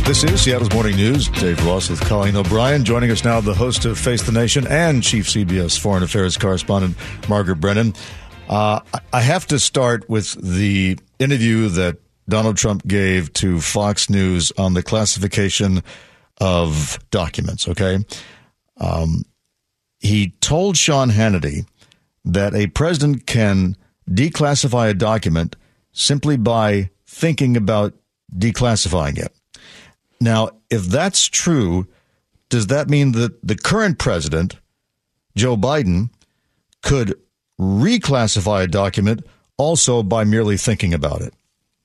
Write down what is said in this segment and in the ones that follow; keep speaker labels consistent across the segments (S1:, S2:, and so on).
S1: This is Seattle's Morning News. Dave Ross with Colleen O'Brien. Joining us now, the host of Face the Nation and Chief CBS Foreign Affairs Correspondent Margaret Brennan. I have to start with the interview that Donald Trump gave to Fox News on the classification of documents, okay? He told Sean Hannity that a president can declassify a document simply by thinking about declassifying it. Now, if that's true, does that mean that the current president, Joe Biden, could reclassify a document also by merely thinking about it?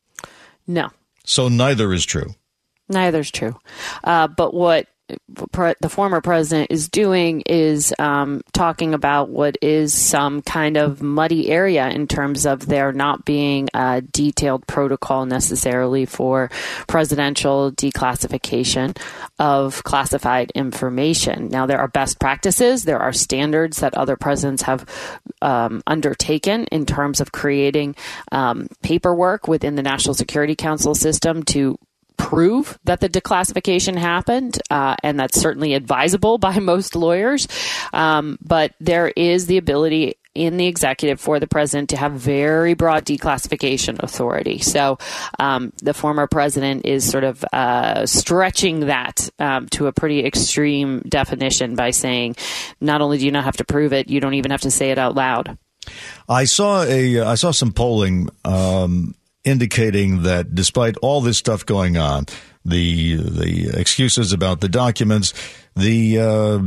S2: No.
S1: So neither is true.
S2: Neither's true. But what the former president is doing is talking about what is some kind of muddy area in terms of there not being a detailed protocol necessarily for presidential declassification of classified information. Now, there are best practices. There are standards that other presidents have undertaken in terms of creating paperwork within the National Security Council system to prove that the declassification happened, and that's certainly advisable by most lawyers. But there is the ability in the executive for the president to have very broad declassification authority. So the former president is sort of stretching that to a pretty extreme definition by saying not only do you not have to prove it, you don't even have to say it out loud.
S1: I saw some polling indicating that despite all this stuff going on, the excuses about the documents, the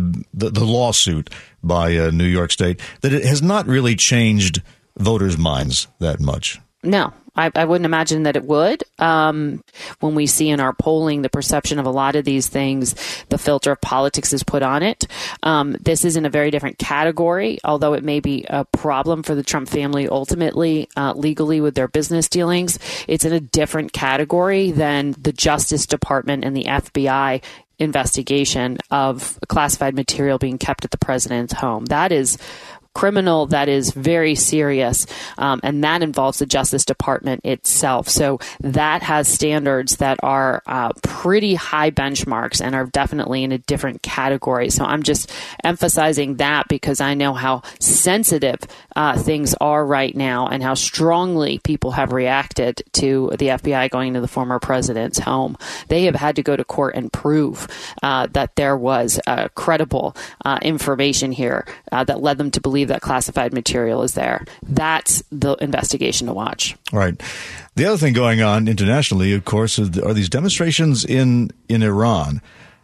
S1: lawsuit by New York State, that it has not really changed voters' minds that much.
S2: No. I wouldn't imagine that it would. When we see in our polling the perception of a lot of these things, the filter of politics is put on it. This is in a very different category, although it may be a problem for the Trump family ultimately, legally with their business dealings. It's in a different category than the Justice Department and the FBI investigation of classified material being kept at the president's home. That is criminal, that is very serious, and that involves the Justice Department itself. So that has standards that are pretty high benchmarks and are definitely in a different category. So I'm just emphasizing that because I know how sensitive things are right now and how strongly people have reacted to the FBI going to the former president's home. They have had to go to court and prove that there was credible information here that led them to believe that classified material is there. That's the investigation to watch.
S1: Right. The other thing going on internationally, of course, are these demonstrations in Iran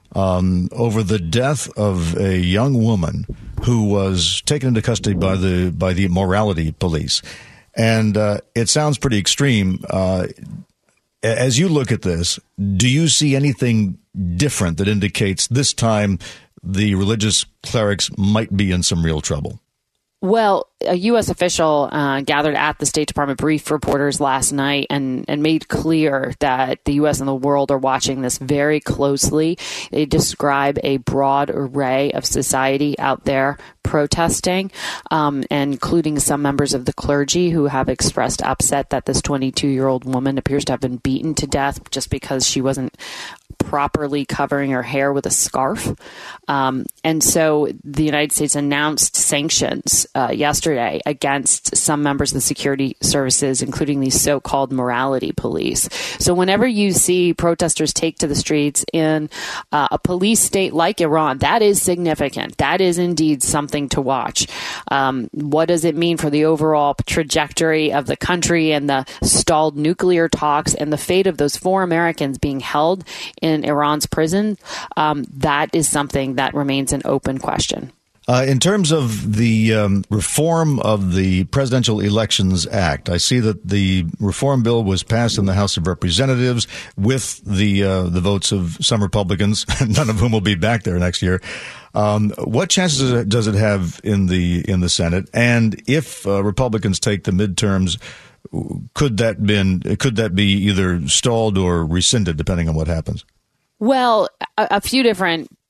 S1: over the death of a young woman who was taken into custody by the morality police. And it sounds pretty extreme. As you look at this, do you see anything different that indicates this time the religious clerics might be in some real trouble?
S2: Well, a U.S. official gathered at the State Department briefed reporters last night and made clear that the U.S. and the world are watching this very closely. They describe a broad array of society out there protesting, including some members of the clergy who have expressed upset that this 22-year-old woman appears to have been beaten to death just because she wasn't properly covering her hair with a scarf. And so the United States announced sanctions yesterday against some members of the security services, including these so-called morality police. So whenever you see protesters take to the streets in a police state like Iran, that is significant. That is indeed something to watch. What does it mean for the overall trajectory of the country and the stalled nuclear talks and the fate of those 4 Americans being held in Iran's prison? That is something that remains an open question.
S1: In terms of the reform of the Presidential Elections Act, I see that the reform bill was passed in the House of Representatives with the votes of some Republicans, none of whom will be back there next year. What chances does it have in the Senate? And if Republicans take the midterms, could that be either stalled or rescinded, depending on what happens?
S2: Well, a few different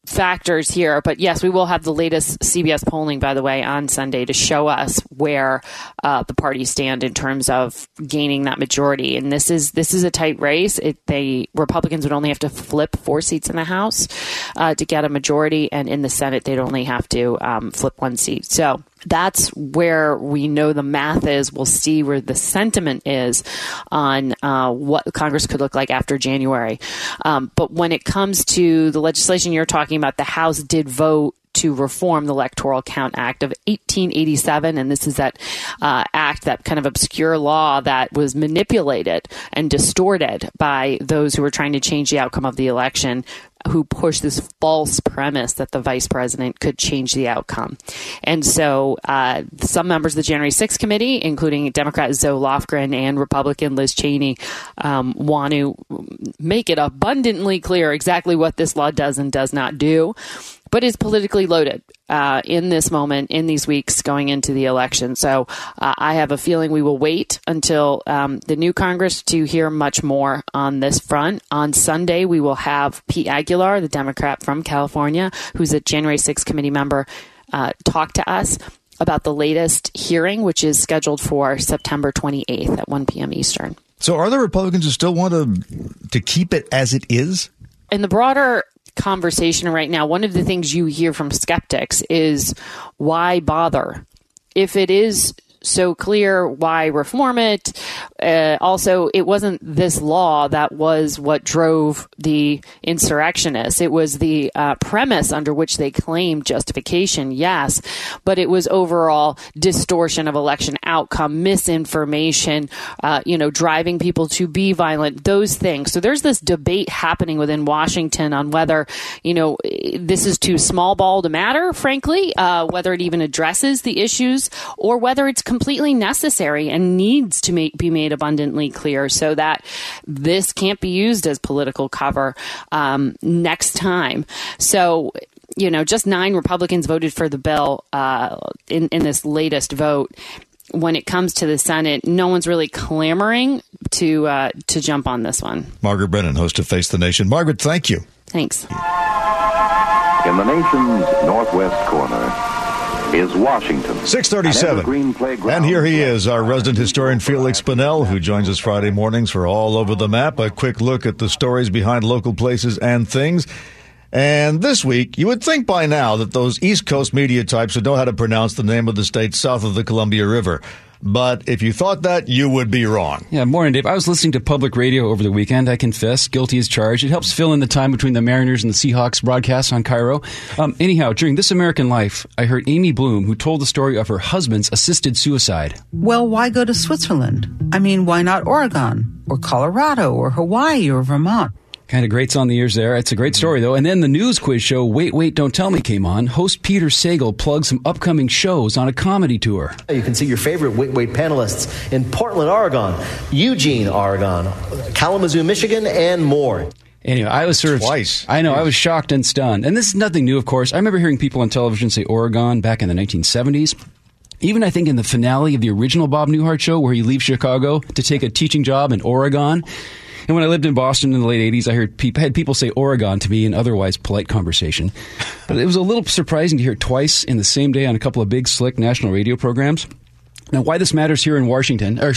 S2: factors here, but yes, we will have the latest CBS polling, by the way, on Sunday to show us where the parties stand in terms of gaining that majority. And this is a tight race. Republicans would only have to flip 4 seats in the House to get a majority, and in the Senate they'd only have to flip 1 seat. So that's where we know the math is. We'll see where the sentiment is on what Congress could look like after January. But when it comes to the legislation you're talking about, the House did vote to reform the Electoral Count Act of 1887. And this is that act, that kind of obscure law that was manipulated and distorted by those who were trying to change the outcome of the election, who pushed this false premise that the vice president could change the outcome. And so some members of the January 6th committee, including Democrat Zoe Lofgren and Republican Liz Cheney, want to make it abundantly clear exactly what this law does and does not do, but is politically loaded in this moment, in these weeks going into the election. So I have a feeling we will wait until the new Congress to hear much more on this front. On Sunday, we will have Pete Aguilar, the Democrat from California, who's a January 6th committee member, talk to us about the latest hearing, which is scheduled for September 28th at 1 p.m. Eastern.
S1: So are there Republicans who still want to keep it as it is?
S2: In the broader conversation right now, one of the things you hear from skeptics is, why bother? If it is so clear, why reform it? Also, it wasn't this law that was what drove the insurrectionists. It was the premise under which they claimed justification, yes, but it was overall distortion of election outcome, misinformation, driving people to be violent, those things. So there's this debate happening within Washington on whether, this is too small ball to matter, frankly, whether it even addresses the issues, or whether it's completely necessary and needs to be made abundantly clear so that this can't be used as political cover next time. So, just 9 Republicans voted for the bill in this latest vote. When it comes to the Senate, no one's really clamoring to jump on this one. Margaret
S1: Brennan, host of Face the Nation. Margaret, thank you.
S2: Thanks.
S3: In the nation's northwest corner is Washington.
S1: 6:37. And here he is, our resident historian Felix Bunnell, who joins us Friday mornings for All Over the Map, a quick look at the stories behind local places and things. And this week, you would think by now that those East Coast media types would know how to pronounce the name of the state south of the Columbia River. But if you thought that, you would be wrong.
S4: Yeah, morning, Dave. I was listening to public radio over the weekend. I confess, guilty as charged. It helps fill in the time between the Mariners and the Seahawks broadcasts on Cairo. Anyhow, during This American Life, I heard Amy Bloom, who told the story of her husband's assisted suicide.
S5: Well, why go to Switzerland? I mean, why not Oregon or Colorado or Hawaii or Vermont?
S4: Kind of grates on the ears there. It's a great story, though. And then the news quiz show, Wait, Wait, Don't Tell Me, came on. Host Peter Sagal plugged some upcoming shows on a comedy tour.
S6: You can see your favorite Wait, Wait panelists in Portland, Oregon, Eugene, Oregon, Kalamazoo, Michigan, and more.
S4: Anyway, I was
S1: twice.
S4: I know, I was shocked and stunned. And this is nothing new, of course. I remember hearing people on television say Oregon back in the 1970s. Even, I think, in the finale of the original Bob Newhart show, where he leaves Chicago to take a teaching job in Oregon. And when I lived in Boston in the late 80s, I had people say Oregon to me in otherwise polite conversation. But it was a little surprising to hear it twice in the same day on a couple of big, slick national radio programs. Now, why this matters here in Washington.
S7: Where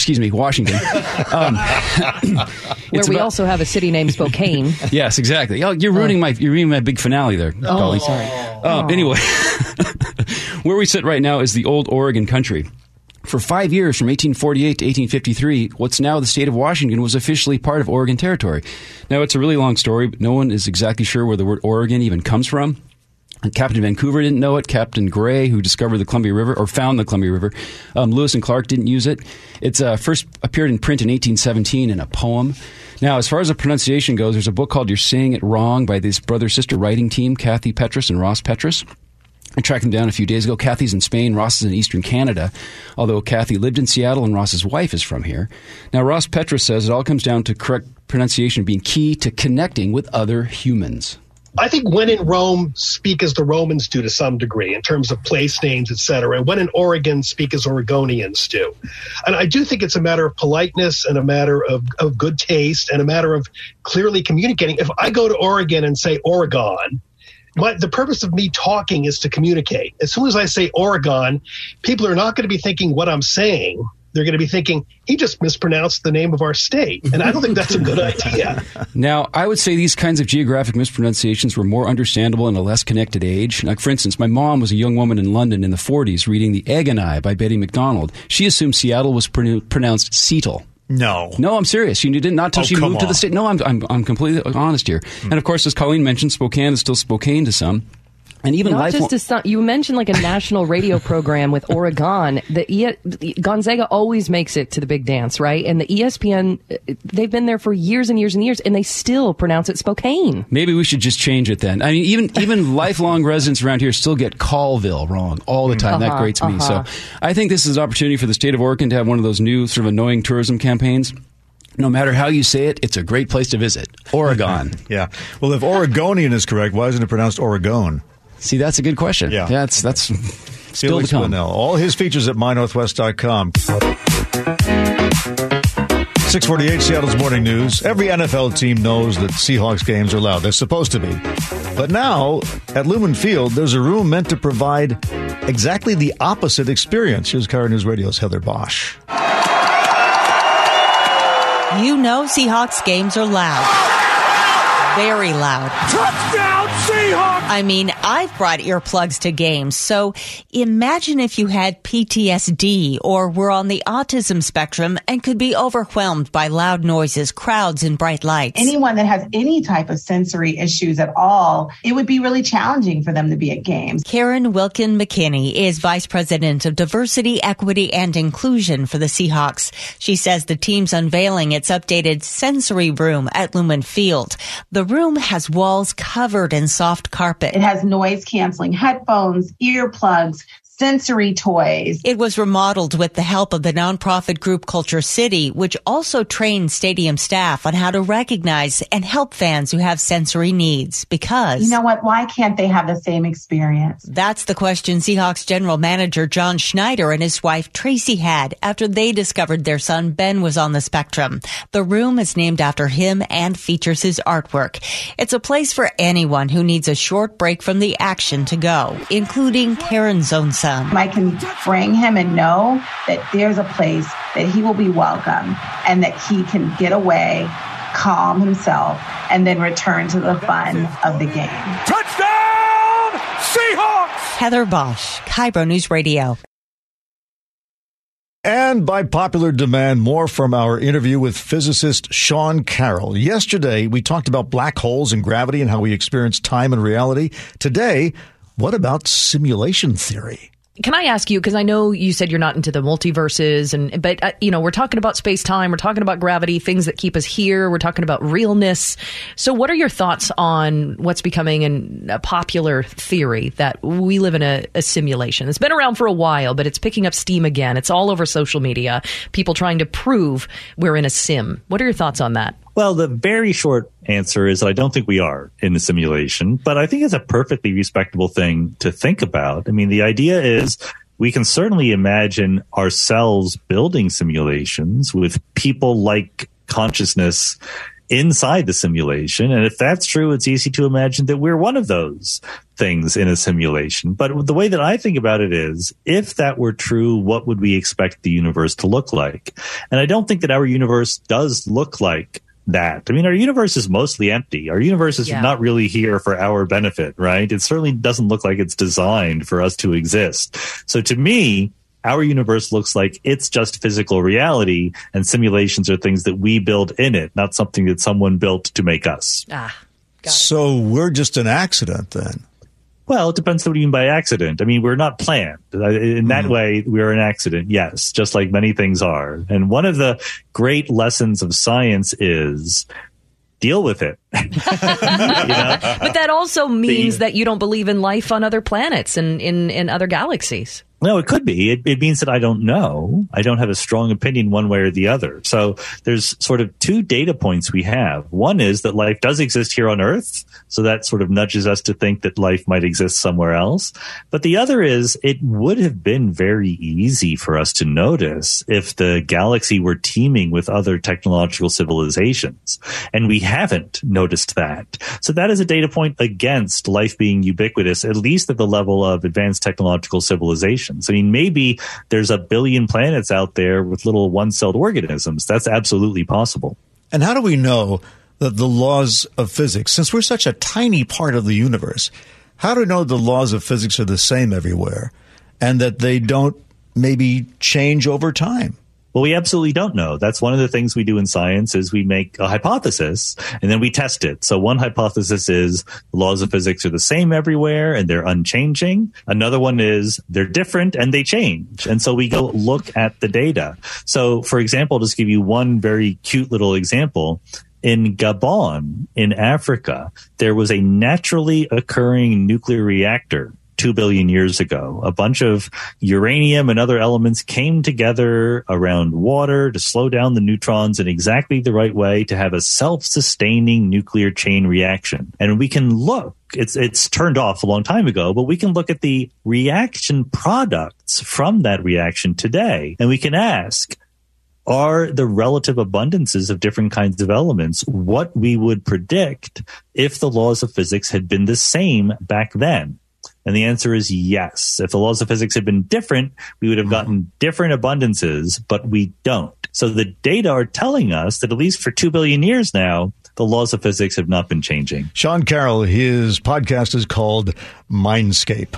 S7: we also have a city named Spokane.
S4: Yes, exactly. Oh, you're ruining my big finale there, Dolly.
S7: Sorry.
S4: Anyway, where we sit right now is the old Oregon country. For 5 years, from 1848 to 1853, what's now the state of Washington was officially part of Oregon Territory. Now, it's a really long story, but no one is exactly sure where the word Oregon even comes from. And Captain Vancouver didn't know it. Captain Gray, who discovered the Columbia River, or found the Columbia River. Lewis and Clark didn't use it. It's first appeared in print in 1817 in a poem. Now, as far as the pronunciation goes, there's a book called You're Saying It Wrong by this brother-sister writing team, Kathy Petrus and Ross Petrus. I tracked them down a few days ago. Kathy's in Spain. Ross is in eastern Canada, although Kathy lived in Seattle and Ross's wife is from here. Now, Ross Petrus says it all comes down to correct pronunciation being key to connecting with other humans.
S8: I think when in Rome, speak as the Romans do to some degree in terms of place names, et cetera. And when in Oregon, speak as Oregonians do. And I do think it's a matter of politeness and a matter of good taste and a matter of clearly communicating. If I go to Oregon and say Oregon, the purpose of me talking is to communicate. As soon as I say Oregon, people are not going to be thinking what I'm saying. They're going to be thinking, he just mispronounced the name of our state. And I don't think that's a good idea.
S4: Now, I would say these kinds of geographic mispronunciations were more understandable in a less connected age. Like, for instance, my mom was a young woman in London in the 40s reading The Egg and I by Betty McDonald. She assumed Seattle was pronounced Seattle.
S1: No,
S4: I'm serious. She did not until she moved to the state. No, I'm completely honest here. And of course, as Colleen mentioned, Spokane is still Spokane to some. And even
S7: you mentioned like a national radio program with Oregon. Gonzaga always makes it to the big dance, right? And the ESPN, they've been there for years and years and years, and they still pronounce it Spokane.
S4: Maybe we should just change it then. I mean, even lifelong residents around here still get Colville wrong all the time. That grates me. So I think this is an opportunity for the state of Oregon to have one of those new sort of annoying tourism campaigns. No matter how you say it, it's a great place to visit. Oregon.
S1: Yeah. Well, if Oregonian is correct, why isn't it pronounced Oregon?
S4: See, that's a good question. Yeah. That's still
S1: Felix
S4: to come.
S1: Linnell. All his features at mynorthwest.com. 648 Seattle's Morning News. Every NFL team knows that Seahawks games are loud. They're supposed to be. But now, at Lumen Field, there's a room meant to provide exactly the opposite experience. Here's KIRO News Radio's Heather Bosch.
S9: You know Seahawks games are loud. Very loud.
S10: Touchdown, Seahawks!
S9: I mean, I've brought earplugs to games, so imagine if you had PTSD or were on the autism spectrum and could be overwhelmed by loud noises, crowds, and bright lights.
S11: Anyone that has any type of sensory issues at all, it would be really challenging for them to be at games.
S9: Karen Wilkin McKinney is Vice President of Diversity, Equity, and Inclusion for the Seahawks. She says the team's unveiling its updated sensory room at Lumen Field. The room has walls covered in soft carpet.
S11: It has noise-canceling headphones, earplugs, sensory toys.
S9: It was remodeled with the help of the nonprofit group Culture City, which also trains stadium staff on how to recognize and help fans who have sensory needs. Because,
S11: you know what? Why can't they have the same experience?
S9: That's the question Seahawks general manager John Schneider and his wife Tracy had after they discovered their son Ben was on the spectrum. The room is named after him and features his artwork. It's a place for anyone who needs a short break from the action to go, including Karen's own son.
S11: I can bring him and know that there's a place that he will be welcome and that he can get away, calm himself, and then return to the fun of the game.
S10: Touchdown, Seahawks!
S9: Heather Bosch, KIRO News Radio.
S1: And by popular demand, more from our interview with physicist Sean Carroll. Yesterday, we talked about black holes and gravity and how we experience time and reality. Today, what about simulation theory?
S7: Can I ask you, because I know you said you're not into the multiverses, but we're talking about space-time, we're talking about gravity, things that keep us here, we're talking about realness. So what are your thoughts on what's becoming a popular theory that we live in a simulation? It's been around for a while, but it's picking up steam again. It's all over social media, people trying to prove we're in a sim. What are your thoughts on that?
S12: Well, the very short answer is I don't think we are in a simulation, but I think it's a perfectly respectable thing to think about. I mean, the idea is we can certainly imagine ourselves building simulations with people-like consciousness inside the simulation. And if that's true, it's easy to imagine that we're one of those things in a simulation. But the way that I think about it is, if that were true, what would we expect the universe to look like? And I don't think that our universe does look like that. I mean, our universe is mostly empty. Our universe is not really here for our benefit, right? It certainly doesn't look like it's designed for us to exist. So to me, our universe looks like it's just physical reality, and simulations are things that we build in it, not something that someone built to make us.
S1: So we're just an accident then?
S12: Well, it depends on what you mean by accident. I mean, we're not planned. In that way, we're an accident, yes, just like many things are. And one of the great lessons of science is deal with it.
S7: But that also means that you don't believe in life on other planets and in other galaxies.
S12: No, it could be. It means that I don't know. I don't have a strong opinion one way or the other. So there's sort of two data points we have. One is that life does exist here on Earth. So that sort of nudges us to think that life might exist somewhere else. But the other is it would have been very easy for us to notice if the galaxy were teeming with other technological civilizations. And we haven't noticed that. So that is a data point against life being ubiquitous, at least at the level of advanced technological civilization. I mean, maybe there's a billion planets out there with little one-celled organisms. That's absolutely possible.
S1: And how do we know that the laws of physics, since we're such a tiny part of the universe, how do we know the laws of physics are the same everywhere and that they don't maybe change over time?
S12: Well, we absolutely don't know. That's one of the things we do in science is we make a hypothesis and then we test it. So one hypothesis is the laws of physics are the same everywhere and they're unchanging. Another one is they're different and they change. And so we go look at the data. So, for example, just give you one very cute little example. In Gabon, in Africa, there was a naturally occurring nuclear reactor 2 billion years ago. A bunch of uranium and other elements came together around water to slow down the neutrons in exactly the right way to have a self-sustaining nuclear chain reaction. And we can look, it's turned off a long time ago, but we can look at the reaction products from that reaction today. And we can ask, are the relative abundances of different kinds of elements what we would predict if the laws of physics had been the same back then? And the answer is yes. If the laws of physics had been different, we would have gotten different abundances, but we don't. So the data are telling us that at least for 2 billion years now, the laws of physics have not been changing.
S1: Sean Carroll, his podcast is called Mindscape.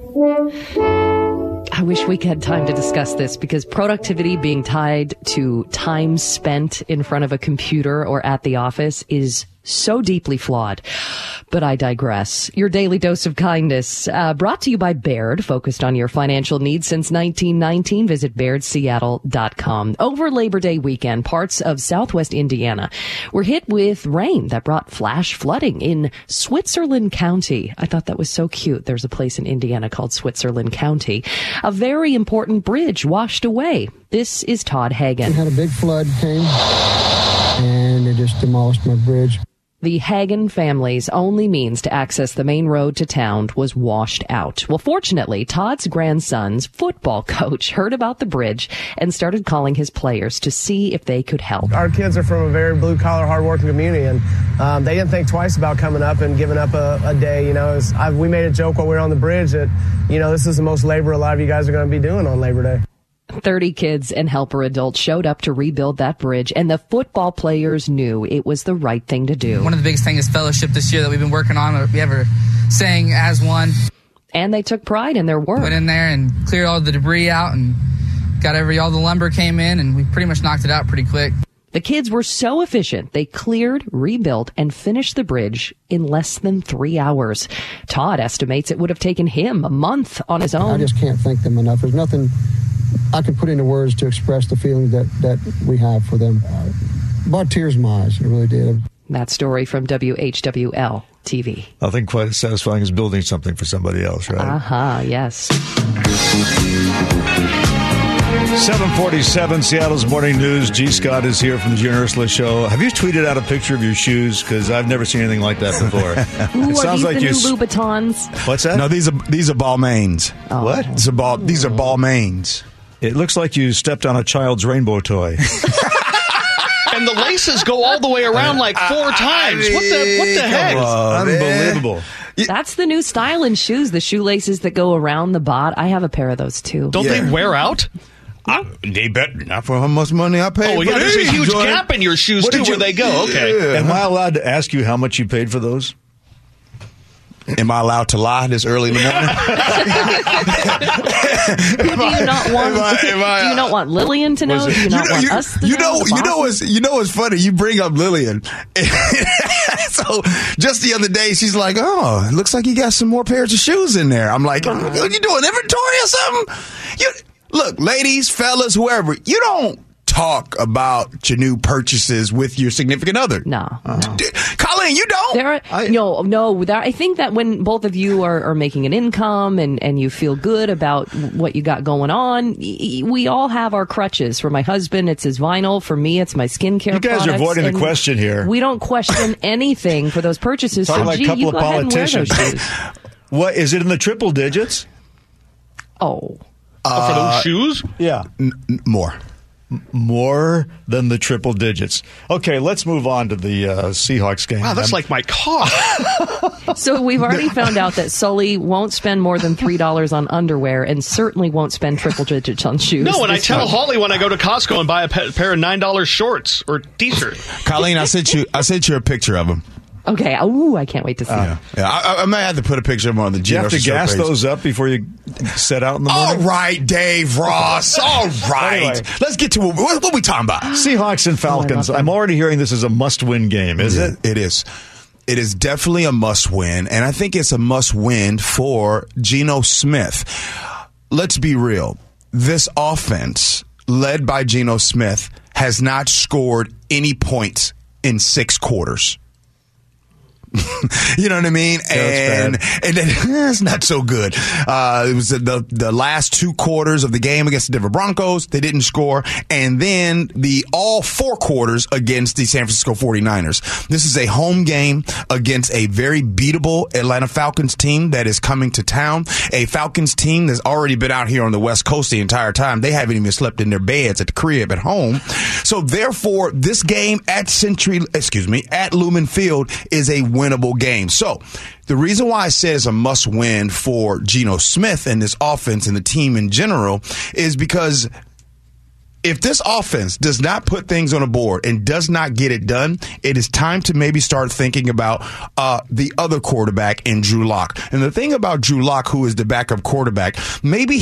S7: I wish we had time to discuss this because productivity being tied to time spent in front of a computer or at the office is so deeply flawed. But I digress. Your daily dose of kindness, brought to you by Baird, focused on your financial needs since 1919. Visit BairdSeattle.com. Over Labor Day weekend, parts of southwest Indiana were hit with rain that brought flash flooding in Switzerland County. I thought that was so cute. There's a place in Indiana called Switzerland County. A very important bridge washed away. This is Todd Hagen.
S13: We had a big flood came, and it just demolished my bridge.
S7: The Hagen family's only means to access the main road to town was washed out. Well, fortunately, Todd's grandson's football coach heard about the bridge and started calling his players to see if they could help.
S14: Our kids are from a very blue-collar, hard-working community, and they didn't think twice about coming up and giving up a day. You know, we made a joke while we were on the bridge that, you know, this is the most labor a lot of you guys are going to be doing on Labor Day.
S7: 30 kids and helper adults showed up to rebuild that bridge, and the football players knew it was the right thing to do.
S15: One of the biggest things is fellowship this year that we've been working on. We have a saying, as one.
S7: And they took pride in their work.
S15: Went in there and cleared all the debris out and got all the lumber came in, and we pretty much knocked it out pretty quick.
S7: The kids were so efficient, they cleared, rebuilt, and finished the bridge in less than 3 hours. Todd estimates it would have taken him a month on his own.
S13: I just can't thank them enough. There's nothing I can put into words to express the feeling that we have for them. Brought tears in my eyes. It really did.
S7: That story from WHWL TV.
S1: Nothing quite as satisfying as building something for somebody else, right?
S7: Yes.
S1: 7:47, Seattle's Morning News. G. Scott is here from the Gene Ursula Show. Have you tweeted out a picture of your shoes? Because I've never seen anything like that before.
S7: Ooh, it sounds like you. New Louboutins.
S1: What's that?
S16: No, these are Balmains.
S1: Oh. What?
S16: These are Balmains.
S1: It looks like you stepped on a child's rainbow toy.
S17: And the laces go all the way around like 4 times. What the heck?
S1: Unbelievable.
S7: That's the new style in shoes, the shoelaces that go around the bot. I have a pair of those too.
S17: Don't they wear out?
S16: They bet not for how much money I paid.
S17: Oh, yeah, there's a huge gap in your shoes too where they go. Okay.
S1: Yeah. Am I allowed to ask you how much you paid for those?
S16: Am I allowed to lie this early in the morning?
S7: Do you not want Lillian to know? Do you not want us to know?
S16: You know what's funny? You bring up Lillian. So just the other day, she's like, "Oh, it looks like you got some more pairs of shoes in there." I'm like, "Are you doing inventory or something?" Look, ladies, fellas, whoever, you don't talk about your new purchases with your significant other.
S7: No.
S16: Call Colleen, you don't.
S7: I think that when both of you are making an income and you feel good about what you got going on, we all have our crutches. For my husband, it's his vinyl. For me, it's my skincare.
S1: You guys are avoiding the question here.
S7: We don't question anything for those purchases.
S1: Talking about a couple of politicians.
S7: Shoes.
S1: What is it in the triple digits?
S7: Oh,
S17: for those shoes?
S1: Yeah, more than the triple digits. Okay, let's move on to the Seahawks game.
S17: Wow, that's like my car.
S7: So we've already found out that Sully won't spend more than $3 on underwear and certainly won't spend triple digits on shoes.
S17: No, and I tell Holly when I go to Costco and buy a pair of $9 shorts or T-shirt.
S16: Colleen, I sent you a picture of them.
S7: Okay. Ooh, I can't wait to see.
S16: I might have to put a picture of them on the
S1: Do you have to gas those up before you set out in the morning?
S16: All right, Dave Ross. All right.
S1: Anyway.
S16: Let's get to what are we talking about?
S1: Seahawks and Falcons. I'm already hearing this is a must-win game, is it?
S16: It is. It is definitely a must-win, and I think it's a must-win for Geno Smith. Let's be real. This offense, led by Geno Smith, has not scored any points in 6 quarters. You know what I mean? And it's not so good. It was the last 2 quarters of the game against the Denver Broncos. They didn't score. And then all 4 quarters against the San Francisco 49ers. This is a home game against a very beatable Atlanta Falcons team that is coming to town. A Falcons team that's already been out here on the West Coast the entire time. They haven't even slept in their beds at the crib at home. So therefore, this game at Lumen Field is a winnable game. So the reason why I said it's a must win for Geno Smith and this offense and the team in general is because if this offense does not put things on the board and does not get it done, it is time to maybe start thinking about the other quarterback in Drew Lock. And the thing about Drew Lock, who is the backup quarterback, maybe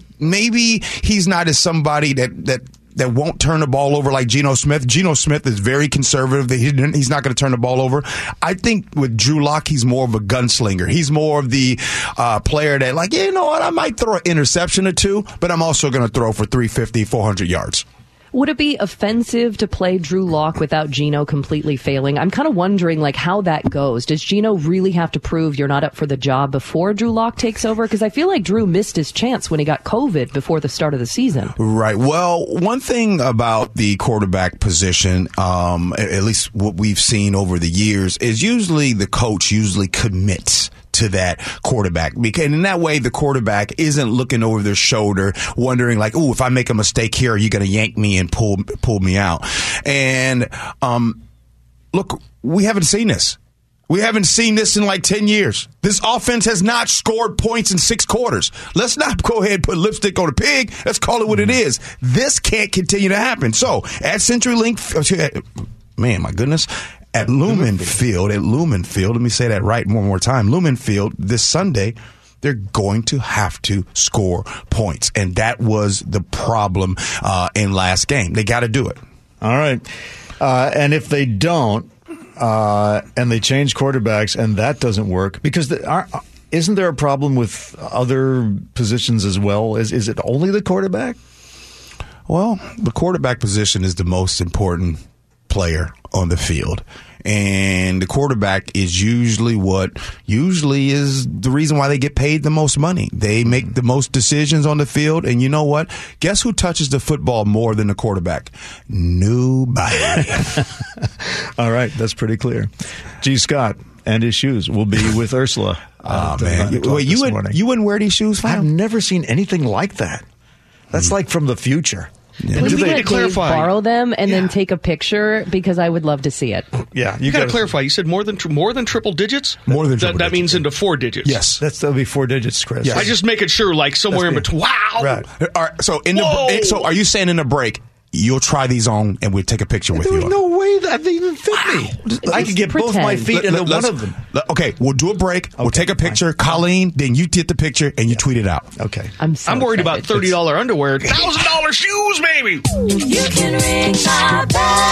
S16: he's not as somebody that won't turn the ball over like Geno Smith. Geno Smith is very conservative. He's not going to turn the ball over. I think with Drew Lock, he's more of a gunslinger. He's more of the player that, you know what, I might throw an interception or 2, but I'm also going to throw for 350, 400 yards.
S7: Would it be offensive to play Drew Lock without Geno completely failing? I'm kind of wondering, how that goes. Does Geno really have to prove you're not up for the job before Drew Lock takes over? Because I feel like Drew missed his chance when he got COVID before the start of the season.
S16: Right. Well, one thing about the quarterback position, at least what we've seen over the years, is usually the coach commits to that quarterback, because in that way the quarterback isn't looking over their shoulder wondering if I make a mistake here, are you going to yank me and pull me out? And look, we haven't seen this. We haven't seen this in 10 years. This offense has not scored points in 6 quarters. Let's not go ahead and put lipstick on a pig. Let's call it what it is. This can't continue to happen. So at CenturyLink, man, my goodness. At Lumen Field, let me say that right one more time. Lumen Field this Sunday, they're going to have to score points. And that was the problem in last game. They got to do it.
S1: All right. And if they don't, and they change quarterbacks and that doesn't work, because isn't there a problem with other positions as well? Is it only the quarterback?
S16: Well, the quarterback position is the most important player on the field, and the quarterback is usually is the reason why they get paid the most money. They make the most decisions on the field, and you know what? Guess who touches the football more than the quarterback? Nobody.
S1: All right, that's pretty clear. G. Scott and his shoes will be with Ursula.
S16: Oh man, you wouldn't wear these shoes?
S1: I've never seen anything like that. That's from the future.
S7: Yeah. Would we let Dave borrow them and then take a picture, because I would love to see it.
S1: Yeah,
S17: you got to clarify. You said more than triple digits.
S16: More than triple digits.
S17: That means into 4 digits.
S16: Yes,
S1: that'll be 4 digits, Chris.
S16: Yes.
S17: I just making sure, somewhere in between. Wow.
S16: Right. All right. So so are you saying in the break you'll try these on and we'll take a picture with you?
S1: There's no way that they even fit me. I could get both my feet into one of them.
S16: Okay, we'll do a break. Okay, we'll take a picture. Fine. Colleen, then you get the picture and you tweet it out.
S1: Okay.
S17: I'm worried about $30 underwear. $1,000 shoes, baby.
S18: You can ring my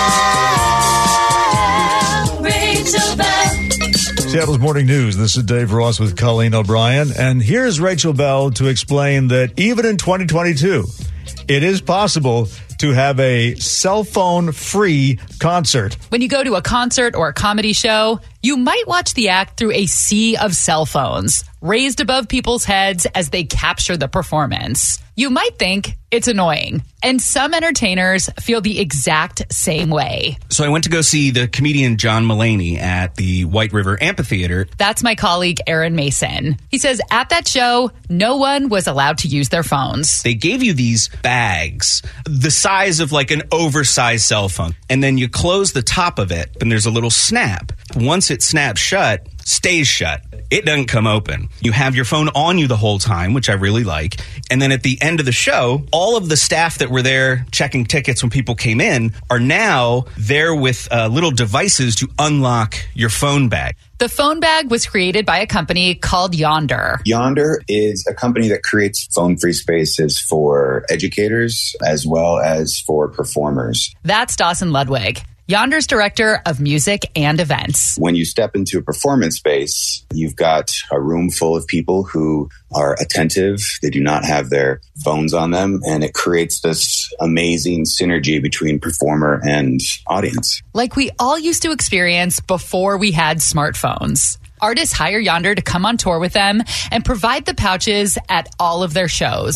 S18: bell. Rachel Bell.
S1: Seattle's Morning News. This is Dave Ross with Colleen O'Brien. And here's Rachel Bell to explain that even in 2022, it is possible to have a cell phone free concert.
S19: When you go to a concert or a comedy show, You might watch the act through a sea of cell phones raised above people's heads as they capture the performance. You might think it's annoying, and some entertainers feel the exact same way.
S20: So I went to go see the comedian John Mulaney at the White River Amphitheater.
S19: That's my colleague, Aaron Mason. He says at that show, no one was allowed to use their phones.
S20: They gave you these bags, the size of like an oversized cell phone, and then you close the top of it, and there's a little snap. Once it snaps shut, stays shut. It doesn't come open. You have your phone on you the whole time, which I really like. And then at the end of the show, all of the staff that were there checking tickets when people came in are now there with little devices to unlock your phone bag.
S19: The phone bag was created by a company called Yonder.
S21: Yonder is a company that creates phone-free spaces for educators as well as for performers.
S19: That's Dawson Ludwig, Yonder's director of music and events.
S21: When you step into a performance space, you've got a room full of people who are attentive. They do not have their phones on them, and it creates this amazing synergy between performer and audience.
S19: Like we all used to experience before we had smartphones. Artists hire Yonder to come on tour with them and provide the pouches at all of their shows.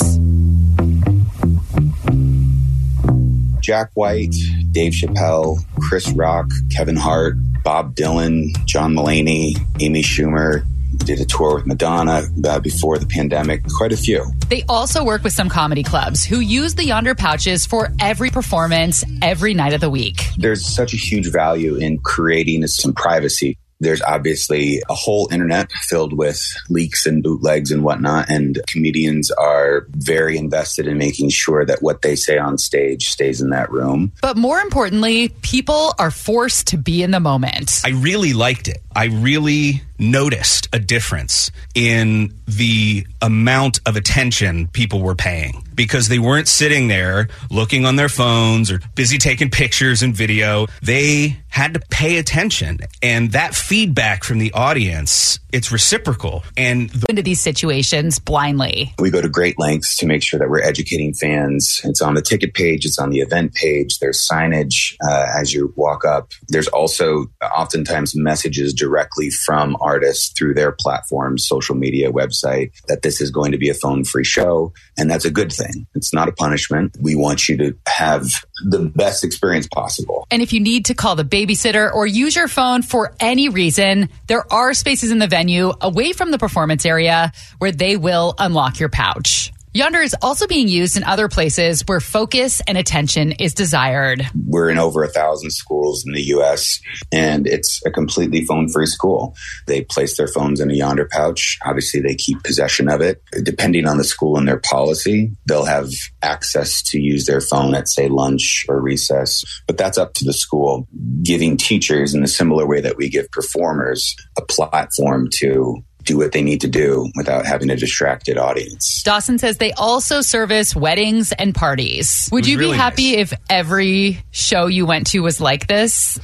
S21: Jack White, Dave Chappelle, Chris Rock, Kevin Hart, Bob Dylan, John Mulaney, Amy Schumer. Did a tour with Madonna before the pandemic. Quite a few.
S19: They also work with some comedy clubs who use the Yonder pouches for every performance every night of the week.
S21: There's such a huge value in creating some privacy. There's obviously a whole internet filled with leaks and bootlegs and whatnot, and comedians are very invested in making sure that what they say on stage stays in that room.
S19: But more importantly, people are forced to be in the moment.
S20: I really liked it. I really noticed a difference in the amount of attention people were paying because they weren't sitting there looking on their phones or busy taking pictures and video. They had to pay attention, and that feedback from the audience, it's reciprocal. And
S19: into these situations blindly.
S21: We go to great lengths to make sure that we're educating fans. It's on the ticket page. It's on the event page. There's signage as you walk up. There's also oftentimes messages directly from artists through their platforms, social media, website, that this is going to be a phone-free show. And that's a good thing. It's not a punishment. We want you to have the best experience possible.
S19: And if you need to call the babysitter or use your phone for any reason, there are spaces in the venue away from the performance area where they will unlock your pouch. Yonder is also being used in other places where focus and attention is desired.
S21: We're in over 1,000 schools in the U.S., and it's a completely phone-free school. They place their phones in a Yonder pouch. Obviously, they keep possession of it. Depending on the school and their policy, they'll have access to use their phone at, say, lunch or recess. But that's up to the school, giving teachers, in a similar way that we give performers, a platform to do what they need to do without having a distracted audience.
S19: Dawson says they also service weddings and parties. Would you be happy if every show you went to was like this?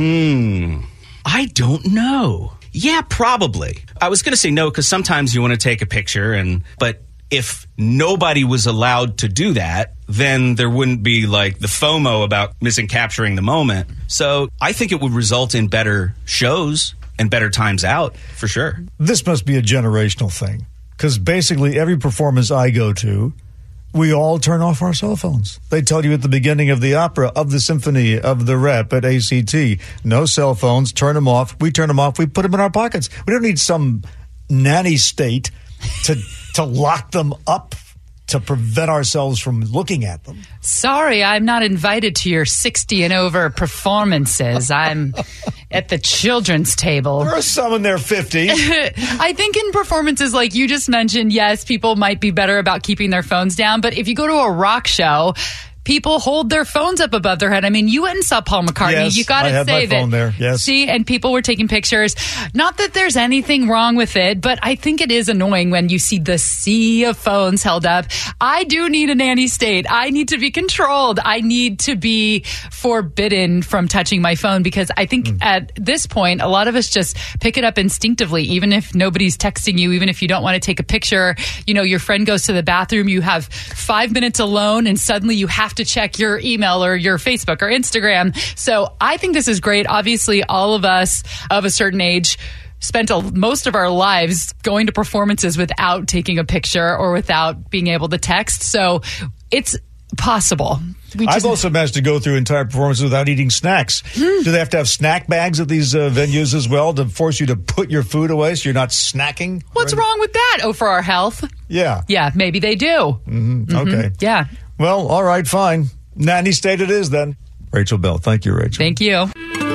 S20: I don't know. Yeah, probably. I was going to say no because sometimes you want to take a picture, but if nobody was allowed to do that, then there wouldn't be like the FOMO about missing capturing the moment. So I think it would result in better shows and better times out, for sure.
S1: This must be a generational thing, because basically every performance I go to, we all turn off our cell phones. They tell you at the beginning of the opera, of the symphony, of the rep at ACT, no cell phones, turn them off. We turn them off, we put them in our pockets. We don't need some nanny state to lock them up to prevent ourselves from looking at them.
S19: Sorry, I'm not invited to your 60 and over performances. I'm at the children's table.
S1: There are some in their 50s.
S19: I think in performances like you just mentioned, yes, people might be better about keeping their phones down. But if you go to a rock show, people hold their phones up above their head. I mean, you went and saw Paul McCartney.
S1: Yes,
S19: you got to say that.
S1: There. Yes.
S19: See, and people were taking pictures. Not that there's anything wrong with it, but I think it is annoying when you see the sea of phones held up. I do need a nanny state. I need to be controlled. I need to be forbidden from touching my phone because I think at this point, a lot of us just pick it up instinctively, even if nobody's texting you, even if you don't want to take a picture. You know, your friend goes to the bathroom, you have 5 minutes alone, and suddenly you have have to check your email or your Facebook or Instagram. So I think this is great. Obviously, all of us of a certain age spent most of our lives going to performances without taking a picture or without being able to text. So it's possible.
S1: I've also managed to go through entire performances without eating snacks. Do they have to have snack bags at these venues as well to force you to put your food away so you're not snacking?
S19: What's wrong with that? Oh, for our health?
S1: Yeah.
S19: Yeah, maybe they do.
S1: Okay.
S19: Yeah.
S1: Well, all right, fine. Nanny state it is then. Rachel Bell. Thank you, Rachel.
S19: Thank you.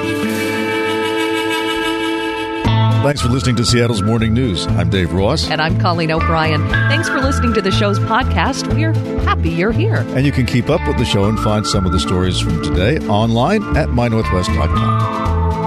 S1: Thanks for listening to Seattle's Morning News. I'm Dave Ross.
S7: And I'm Colleen O'Brien. Thanks for listening to the show's podcast. We're happy you're here.
S1: And you can keep up with the show and find some of the stories from today online at mynorthwest.com.